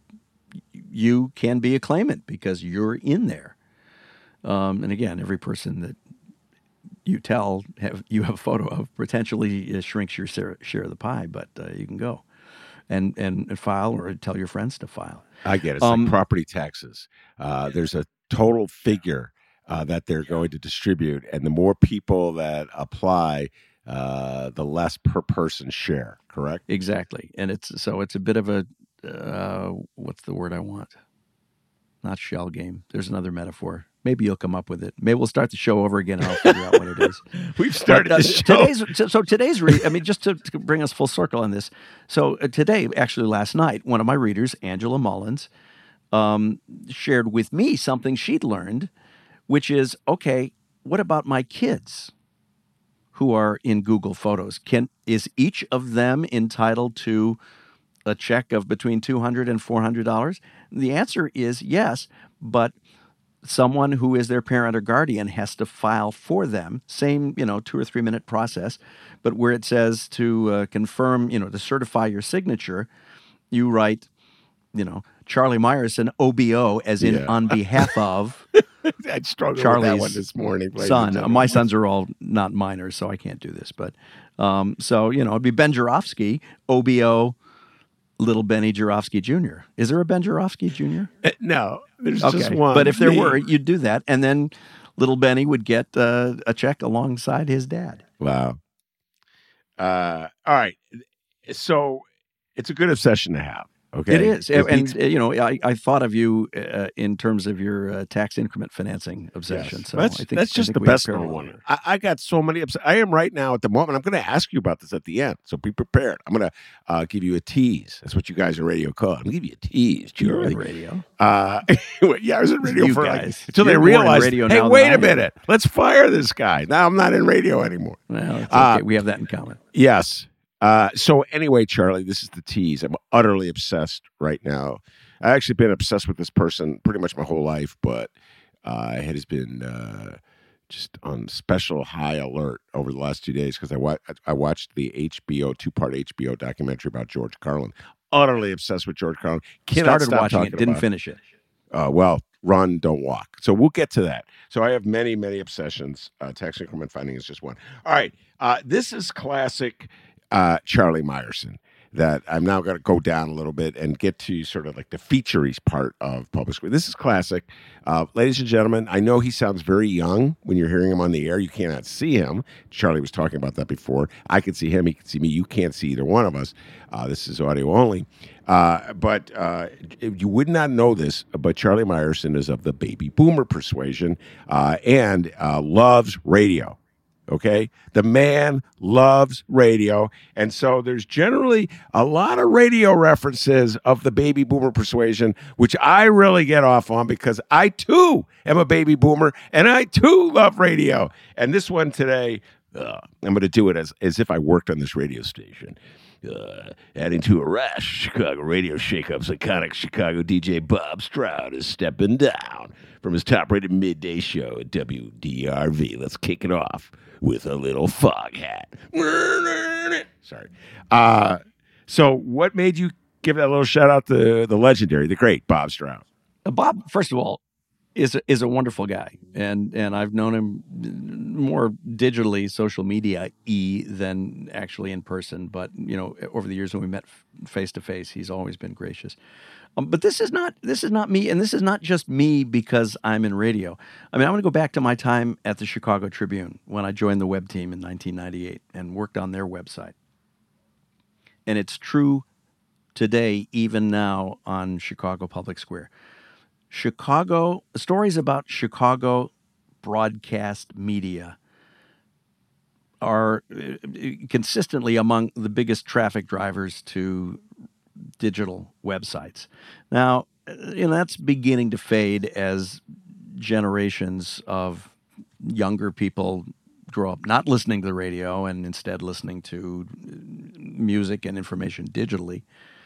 you can be a claimant because you're in there. Um, and again, every person that you tell have, you have a photo of potentially uh, shrinks your share, share of the pie, but uh, you can go and, and, and file or tell your friends to file. I get it. It's Um, like property taxes. Uh, there's a total figure uh, that they're going to distribute, and the more people that apply, uh, the less per person share. Correct? Exactly. And it's so it's a bit of a uh, what's the word I want? Not shell game. There's another metaphor. Maybe you'll come up with it. Maybe we'll start the show over again and I'll figure out what it is. We've started But, uh, the show. Today's, so today's, re- I mean, just to, to bring us full circle on this. So uh, today, actually last night, one of my readers, Angela Mullins, um, shared with me something she'd learned, which is, okay, what about my kids who are in Google Photos? Can is each of them entitled to a check of between two hundred dollars and four hundred dollars? The answer is yes, but someone who is their parent or guardian has to file for them. Same, you know, two or three minute process, but where it says to uh, confirm, you know, to certify your signature, you write, you know, Charlie Meyerson, O B O, as in Yeah. on behalf of I struggled Charlie's with that one this morning. ladies and son. gentlemen. My sons are all not minors, so I can't do this. But um, so, you know, it'd be Ben Jarofsky, O B O, little Benny Jarofsky Junior Is there a Ben Jarofsky Junior? Uh, no, there's Okay. just one. But if there Me. were, you'd do that. And then little Benny would get uh, a check alongside his dad. Wow. Uh, all right. So it's a good obsession to have. Okay. It is. It And, needs- uh, you know, I, I thought of you uh, in terms of your uh, tax increment financing obsession. Yes. So that's I think, that's I just think the we have best parallel one. here. I, I got so many. Obs- I am right now at the moment. I'm going to ask you about this at the end, so be prepared. I'm going to uh, give you a tease. That's what you guys in radio call it. I'm going to give you a tease, You're Charlie. in radio. Uh, yeah, I was in radio You for guys. like, until they You're more in realized, radio hey, now than wait I a am." minute, let's fire this guy. Now I'm not in radio anymore. Well, it's Uh, okay. We have that in common. Yes. Uh, so anyway, Charlie, this is the tease. I'm utterly obsessed right now. I've actually been obsessed with this person pretty much my whole life, but uh, it has been uh, just on special high alert over the last two days because I, wa- I watched the H B O, two-part H B O documentary about George Carlin. Utterly obsessed with George Carlin. Cannot Started stop watching it, talking didn't about finish it. Uh, well, run, don't walk. So we'll get to that. So I have many, many obsessions. Uh, tax increment finding is just one. All right. Uh, this is classic uh, Charlie Meyerson that I'm now going to go down a little bit and get to sort of like the featuries part of Public Square. This is classic. Uh, ladies and gentlemen, I know he sounds very young when you're hearing him on the air. You cannot see him. Charlie was talking about that before. I can see him. He can see me. You can't see either one of us. Uh, this is audio only. Uh, but uh, you would not know this, but Charlie Meyerson is of the baby boomer persuasion uh, and uh, loves radio. Okay? The man loves radio. And so there's generally a lot of radio references of the baby boomer persuasion, which I really get off on because I too am a baby boomer and I too love radio. And this one today, uh, I'm going to do it as, as if I worked on this radio station. Uh, adding to a rash, Chicago radio shakeups, iconic Chicago D J Bob Stroud is stepping down from his top-rated midday show at W D R V. Let's kick it off with a little fog hat. Sorry. Uh, so what made you give that little shout-out to the legendary, the great Bob Stroud? Uh, Bob, first of all, is a, is a wonderful guy, and and I've known him more digitally, social media y than actually in person. But you know, over the years when we met face to face, he's always been gracious. Um, but this is not this is not me, and this is not just me because I'm in radio. I mean, I'm going to go back to my time at the Chicago Tribune when I joined the web team in nineteen ninety-eight and worked on their website. And it's true today, even now on Chicago Public Square. Chicago, stories about Chicago broadcast media are consistently among the biggest traffic drivers to digital websites. Now, you know, that's beginning to fade as generations of younger people grow up not listening to the radio and instead listening to music and information digitally,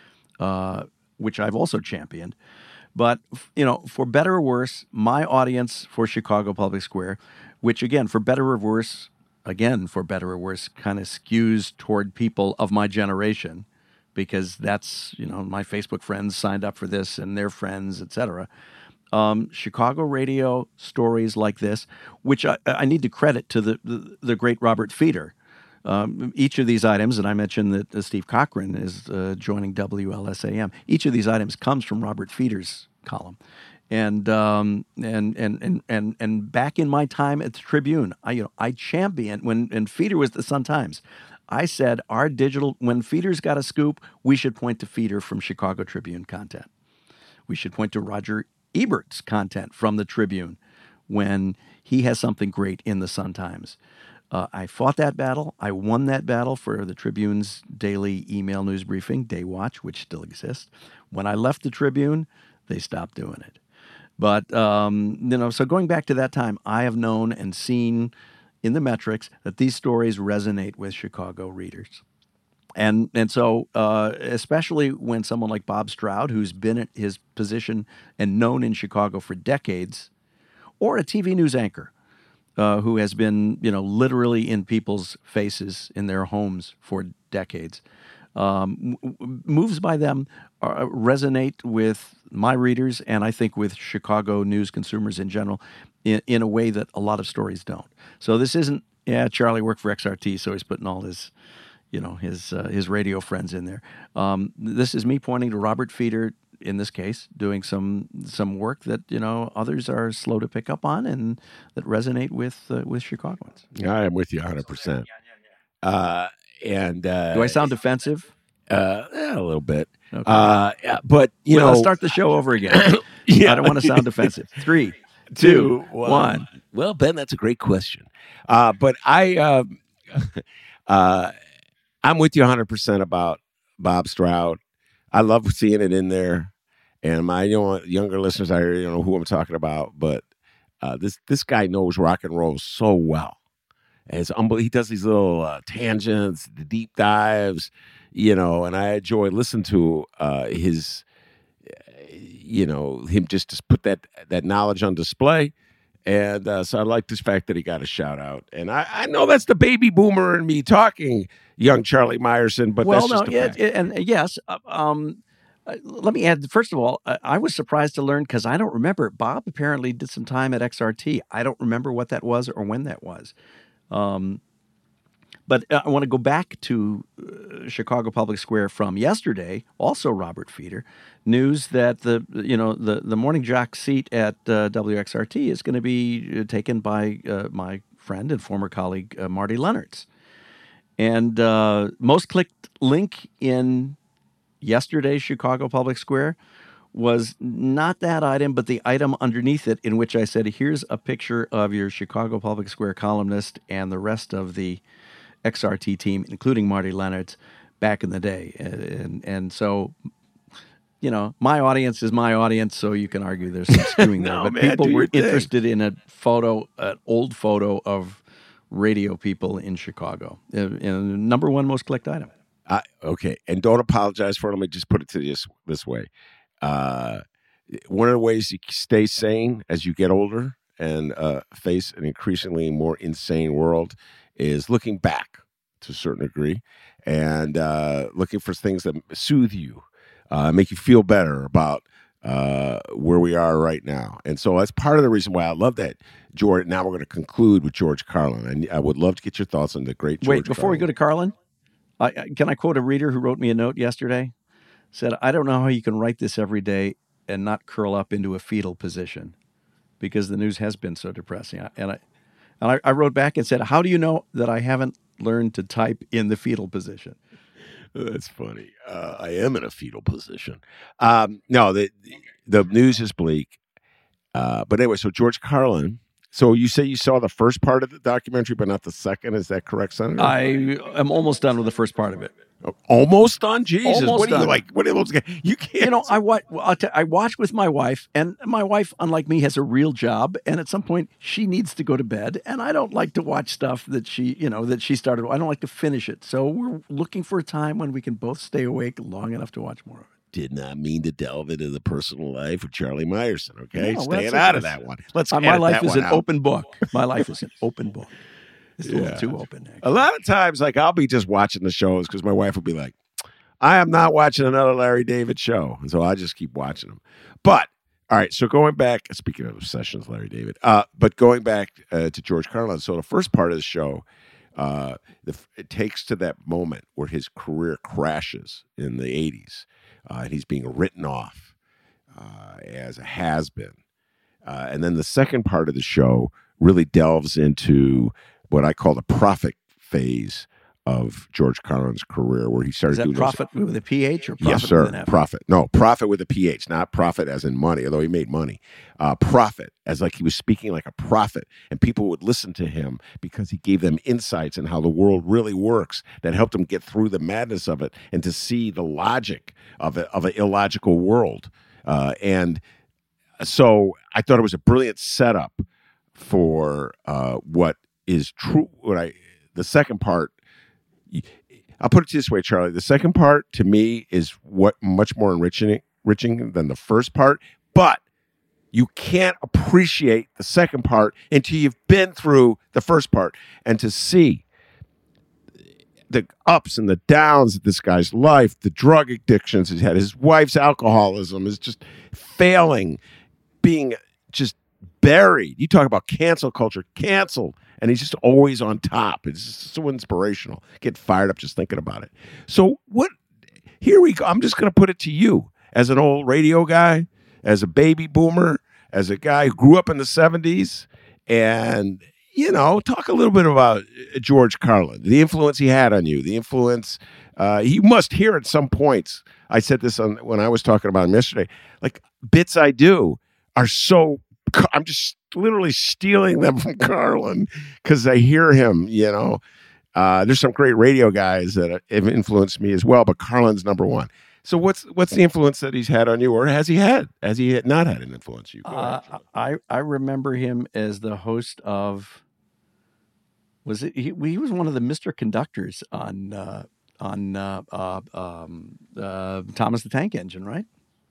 uh, which I've also championed. But, you know, for better or worse, my audience for Chicago Public Square, which, again, for better or worse, again, for better or worse, kind of skews toward people of my generation, because that's, you know, my Facebook friends signed up for this and their friends, et cetera. Um, Chicago radio stories like this, which I, I need to credit to the, the, the great Robert Feeder. Um, each of these items, and I mentioned that uh, Steve Cochran is uh, joining W L S A M. Each of these items comes from Robert Feeder's column, and um, and and and and and back in my time at the Tribune, I you know I championed when and Feeder was the Sun-Times. I said our digital when Feeder's got a scoop, we should point to Feeder from Chicago Tribune content. We should point to Roger Ebert's content from the Tribune when he has something great in the Sun-Times. Uh, I fought that battle. I won that battle for the Tribune's daily email news briefing, Daywatch, which still exists. When I left the Tribune, they stopped doing it. But, um, you know, so going back to that time, I have known and seen in the metrics that these stories resonate with Chicago readers. And and so uh, especially when someone like Bob Stroud, who's been at his position and known in Chicago for decades, or a T V news anchor, Uh, who has been, you know, literally in people's faces in their homes for decades, um, w- moves by them uh, resonate with my readers and I think with Chicago news consumers in general in, in a way that a lot of stories don't. So this isn't, yeah, Charlie worked for X R T, so he's putting all his, you know, his uh, his radio friends in there. Um, this is me pointing to Robert Feeder, in this case, doing some some work that, you know, others are slow to pick up on and that resonate with uh, with Chicagoans. I am with you one hundred percent. Uh, and uh, Do I sound defensive? Uh, yeah, a little bit. Okay. Uh, yeah, but you well, know, let's start the show over again. yeah. I don't want to sound defensive. Three, two, two one. one. Well, Ben, that's a great question. Uh, but I, uh, uh, I'm with you one hundred percent about Bob Stroud. I love seeing it in there, and my you know, younger listeners, I you know who I'm talking about. But uh, this this guy knows rock and roll so well, and it's unbelievable. He does these little uh, tangents, the deep dives, you know, and I enjoy listening to uh, his, you know, him just to put that that knowledge on display. And uh, so I like this fact that he got a shout out. And I, I know that's the baby boomer in me talking, young Charlie Meyerson, but well, that's no, just a it, fact. it, and yes, uh, um, uh, let me add, first of all, uh, I was surprised to learn, because I don't remember, Bob apparently did some time at X R T. I don't remember what that was or when that was. Um, but uh, I want to go back to uh, Chicago Public Square from yesterday, also Robert Feeder, news that the you know the, the morning jock seat at uh, W X R T is going to be taken by uh, my friend and former colleague uh, Marty Leonards. And uh, most clicked link in yesterday's Chicago Public Square was not that item, but the item underneath it, in which I said, here's a picture of your Chicago Public Square columnist and the rest of the X R T team, including Marty Leonards, back in the day. And, and, and so, you know, my audience is my audience, so you can argue there's some skewing no, there. But man, people were thing. interested in a photo, an old photo of radio people in Chicago. Uh, and number one most clicked item. I, okay, and don't apologize for it. Let me just put it to this this way. Uh, one of the ways you stay sane as you get older and uh, face an increasingly more insane world is looking back to a certain degree and uh, looking for things that soothe you, uh, make you feel better about uh, where we are right now. And so that's part of the reason why I love that, George. Now we're going to conclude with George Carlin. And I would love to get your thoughts on the great George Wait, before Carlin. we go to Carlin, I, I, can I quote a reader who wrote me a note yesterday? Said, I don't know how you can write this every day and not curl up into a fetal position because the news has been so depressing. And I, and I, I wrote back and said, how do you know that I haven't learned to type in the fetal position? That's funny. Uh, I am in a fetal position. Um, no, the the news is bleak. Uh, but anyway, so George Carlin. So you say you saw the first part of the documentary, but not the second. Is that correct, Senator? I am almost done with the first part of it. Almost done? Jesus. Almost what are you done. like? What are those guys? You can't. You know, I, wa- I'll t- I watched with my wife, and my wife, unlike me, has a real job. And at some point, she needs to go to bed. And I don't like to watch stuff that she, you know, that she started. I don't like to finish it. So we're looking for a time when we can both stay awake long enough to watch more of it. Did not mean to delve into the personal life of Charlie Meyerson, okay? No, Staying that's out of okay. that one. Let's Uh, my edit life that is one an out. open book. My life is an open book. It's a Yeah. little too open. Actually. A lot of times, like, I'll be just watching the shows because my wife will be like, I am not watching another Larry David show. And so I just keep watching them. But, all right, so going back, speaking of obsessions, Larry David, uh, but going back uh, to George Carlin, so the first part of the show, uh, the, it takes to that moment where his career crashes in the eighties, uh, and he's being written off uh, as a has-been. Uh, and then the second part of the show really delves into what I call the prophet phase of George Carlin's career, where he started Is that doing profit those, with a P H or profit yes, sir, with an F? profit. No, profit with a P H, not profit as in money, although he made money. Uh, profit, as like he was speaking like a prophet, and people would listen to him because he gave them insights in how the world really works that helped them get through the madness of it and to see the logic of a, of an illogical world. Uh, and so I thought it was a brilliant setup for uh, what is true. What I the second part. I'll put it this way, Charlie. The second part, to me, is what much more enriching, enriching than the first part. But you can't appreciate the second part until you've been through the first part. And to see the ups and the downs of this guy's life, the drug addictions he's had, his wife's alcoholism is just failing, being just buried. You talk about cancel culture, canceled. And he's just always on top. It's just so inspirational. Get fired up just thinking about it. So what? Here we go. I'm just going to put it to you as an old radio guy, as a baby boomer, as a guy who grew up in the seventies. And, you know, talk a little bit about George Carlin, the influence he had on you, the influence uh, you must hear at some points. I said this on, when I was talking about him yesterday. Like, bits I do are so, I'm just literally stealing them from Carlin because I hear him, you know. Uh, there's some great radio guys that have influenced me as well, but Carlin's number one. So what's what's the influence that he's had on you, or has he had? Has he not had an influence on you? Uh, I I remember him as the host of. Was it? He, he was one of the Mister Conductors on uh, on uh, uh, um, uh, Thomas the Tank Engine, right?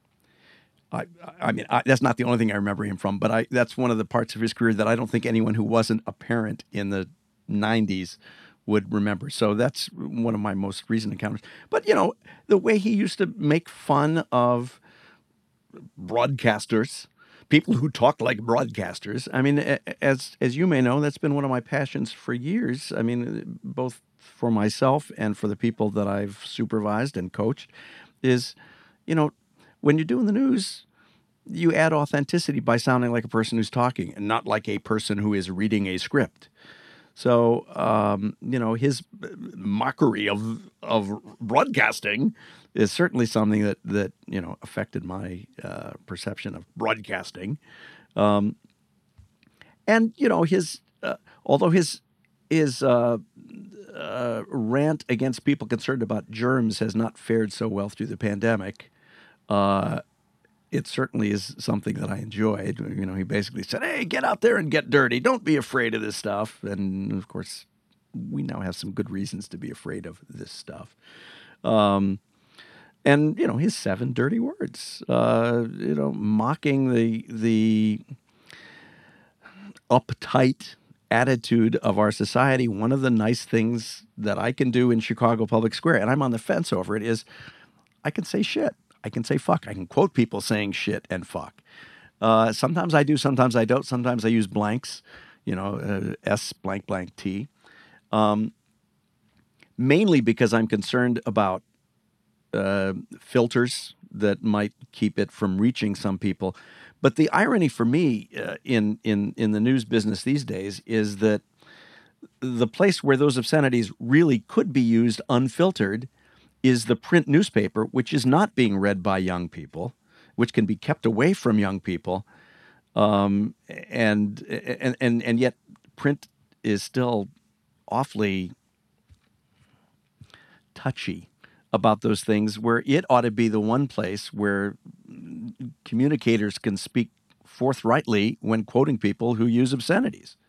I, I mean, I, that's not the only thing I remember him from, but I, that's one of the parts of his career that I don't think anyone who wasn't a parent in the nineties would remember. So that's one of my most recent encounters. But, you know, the way he used to make fun of broadcasters, people who talk like broadcasters. I mean, as as you may know, that's been one of my passions for years. I mean, both for myself and for the people that I've supervised and coached is, you know, when you're doing the news, you add authenticity by sounding like a person who's talking and not like a person who is reading a script. So, um, you know, his mockery of of broadcasting is certainly something that, that you know, affected my uh, perception of broadcasting. Um, and, you know, his uh, although his his uh, uh, rant against people concerned about germs has not fared so well through the pandemic, Uh, it certainly is something that I enjoyed. You know, he basically said, hey, get out there and get dirty. Don't be afraid of this stuff. And, of course, we now have some good reasons to be afraid of this stuff. Um, and, you know, his seven dirty words, uh, you know, mocking the the uptight attitude of our society. One of the nice things that I can do in Chicago Public Square, and I'm on the fence over it, is I can say shit. I can say fuck. I can quote people saying shit and fuck. Uh, sometimes I do, sometimes I don't. Sometimes I use blanks, you know, uh, S blank blank T. Um, mainly because I'm concerned about uh, filters that might keep it from reaching some people. But the irony for me uh, in, in, in the news business these days is that the place where those obscenities really could be used unfiltered is the print newspaper, which is not being read by young people, which can be kept away from young people. Um, and, and, and, and yet print is still awfully touchy about those things, where it ought to be the one place where communicators can speak forthrightly when quoting people who use obscenities.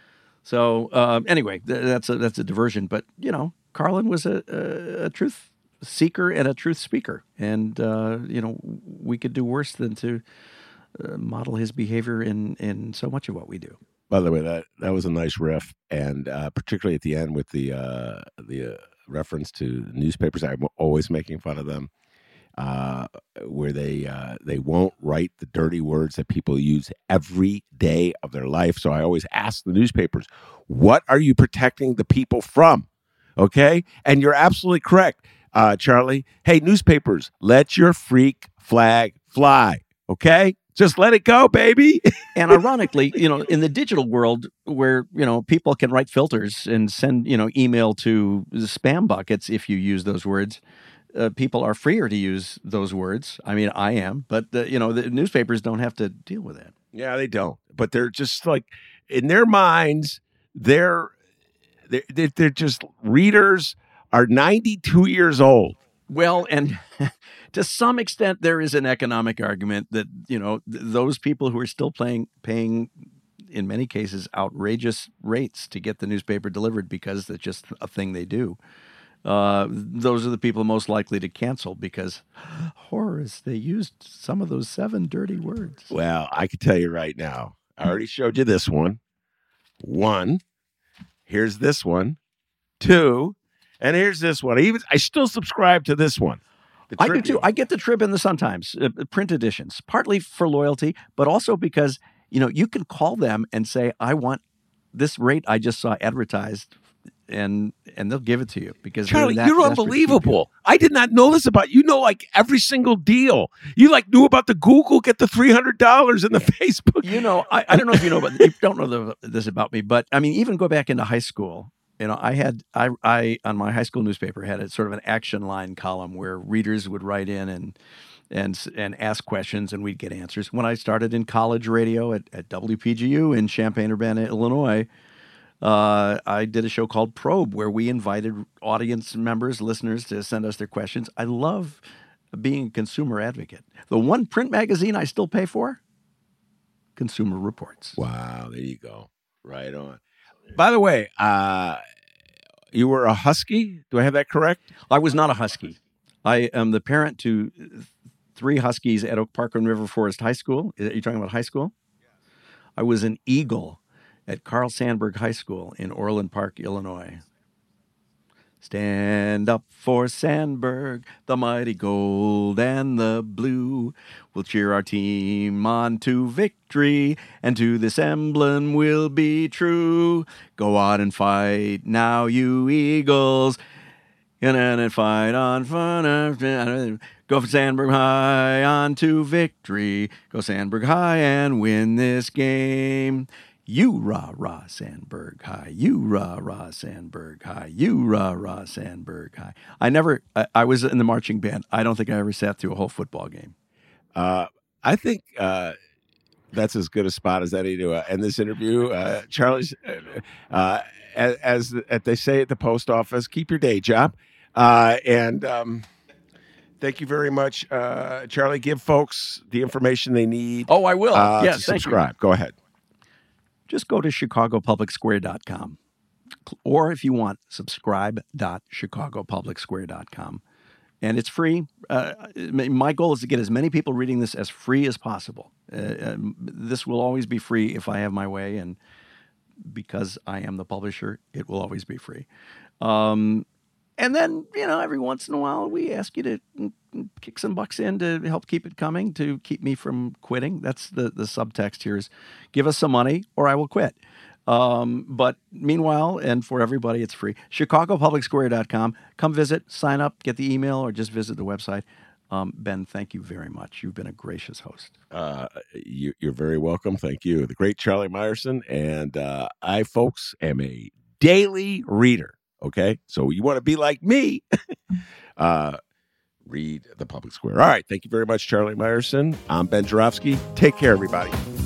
So uh, anyway, th- that's a that's a diversion. But you know, Carlin was a, a, a truth seeker and a truth speaker, and uh, you know, we could do worse than to uh, model his behavior in in so much of what we do. By the way, that that was a nice riff, and uh, particularly at the end with the uh, the uh, reference to newspapers. I'm always making fun of them, uh, where they uh, they won't write the dirty words that people use every day of their life. So I always ask the newspapers, "What are you protecting the people from?" Okay, and you're absolutely correct, uh, Charlie. Hey, newspapers, let your freak flag fly. Okay. Just let it go, baby. And ironically, you know, in the digital world where, you know, people can write filters and send, you know, email to spam buckets if you use those words, uh, people are freer to use those words. I mean, I am, but, uh, you know, the newspapers don't have to deal with that. Yeah, they don't. But they're just like, in their minds, they're, they're, they're just, readers are ninety-two years old. Well, and to some extent, there is an economic argument that, you know, th- those people who are still paying, paying, in many cases, outrageous rates to get the newspaper delivered because it's just a thing they do. Uh, those are the people most likely to cancel because, Horace, they used some of those seven dirty words. Well, I can tell you right now, I already showed you this one. One, here's this one. Two, and here's this one. I even I still subscribe to this one. I do too. I get the Trib and the Sun-Times, uh, print editions, partly for loyalty, but also because, you know, you can call them and say, I want this rate I just saw advertised, and and they'll give it to you. Because Charlie, that, you're unbelievable. I did not know this about you. You know, like every single deal. You like knew about the Google, get the three hundred dollars in the Facebook. You know, I, I don't know if you know about you don't know the, this about me, but I mean, even go back into high school. You know, I had, I, I, on my high school newspaper had a sort of an action line column where readers would write in and, and, and ask questions and we'd get answers. When I started in college radio at, at W P G U in Champaign-Urbana, Illinois, uh, I did a show called Probe where we invited audience members, listeners to send us their questions. I love being a consumer advocate. The one print magazine I still pay for, Consumer Reports. Wow, there you go. Right on. By the way, uh, you were a Husky? Do I have that correct? I was not a Husky. I am the parent to three Huskies at Oak Park and River Forest High School. Are you talking about high school? I was an Eagle at Carl Sandburg High School in Orland Park, Illinois. Stand up for Sandburg, the mighty gold and the blue. We'll cheer our team on to victory, and to this emblem we'll be true. Go out and fight now, you Eagles, and and fight on fun of. Go for Sandburg High on to victory. Go Sandburg High and win this game. You rah rah Sandburg High, you rah rah Sandburg High, you rah rah Sandburg High. I never, I, I was in the marching band. I don't think I ever sat through a whole football game. Uh, I think uh, that's as good a spot as any to uh, end this interview. Uh, Charlie's, uh, as, as, as they say at the post office, keep your day job. Uh, and um, thank you very much, uh, Charlie. Give folks the information they need. Oh, I will. Uh, yes, to subscribe. Go ahead. Just go to chicago public square dot com. Or if you want, subscribe dot chicago public square dot com. And it's free. Uh, my goal is to get as many people reading this as free as possible. Uh, um, this will always be free if I have my way. And because I am the publisher, it will always be free. Um, and then, you know, every once in a while, we ask you to kick some bucks in to help keep it coming, to keep me from quitting. That's the, the subtext here is give us some money or I will quit. Um, but meanwhile, and for everybody, it's free. Chicago Public Square dot com. Come visit, sign up, get the email, or just visit the website. Um, Ben, thank you very much. You've been a gracious host. Uh, you, you're very welcome. Thank you. The great Charlie Meyerson. And uh, I, folks, am a daily reader. Okay? So you want to be like me, uh, read the Public Square. All right. Thank you very much, Charlie Meyerson. I'm Ben Joravsky. Take care, everybody.